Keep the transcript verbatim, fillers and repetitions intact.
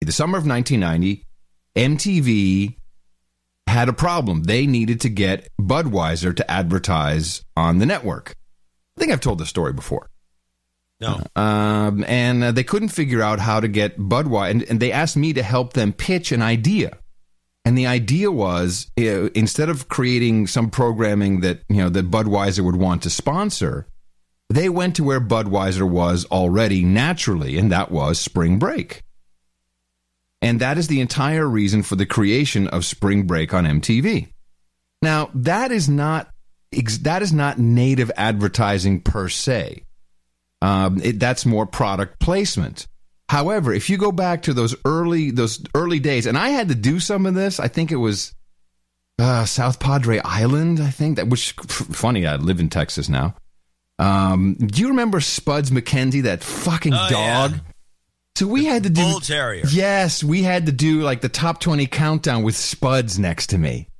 The summer of nineteen ninety, M T V had a problem. They needed to get Budweiser to advertise on the network. I think I've told this story before. No. Um, and uh, they couldn't figure out how to get Budweiser. And, and they asked me to help them pitch an idea. And the idea was, uh, instead of creating some programming that, you know, that Budweiser would want to sponsor, they went to where Budweiser was already naturally, and that was Spring Break. And that is the entire reason for the creation of Spring Break on M T V. Now, that is not that is not native advertising per se. Um, it, that's more product placement. However, if you go back to those early those early days, and I had to do some of this, I think it was uh, South Padre Island, I think, that which funny, I live in Texas now. Um, do you remember Spuds McKenzie, that fucking oh, dog? Yeah. So we had to do Bull Terrier. Yes, we had to do like the top twenty countdown with Spuds next to me.